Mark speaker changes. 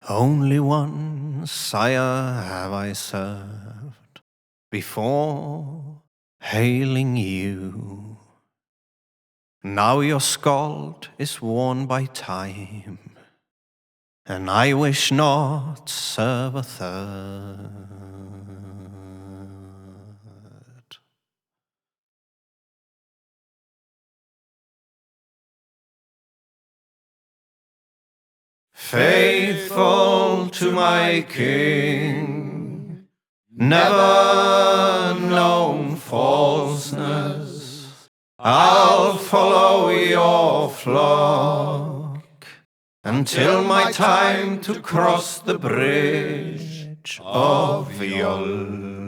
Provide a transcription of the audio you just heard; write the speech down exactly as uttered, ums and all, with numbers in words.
Speaker 1: Only one sire have I served before hailing you. Now your scald is worn by time, and I wish not serve a third. Faithful to my king, never known falseness, I'll follow your flock until my time to cross the bridge of Yol.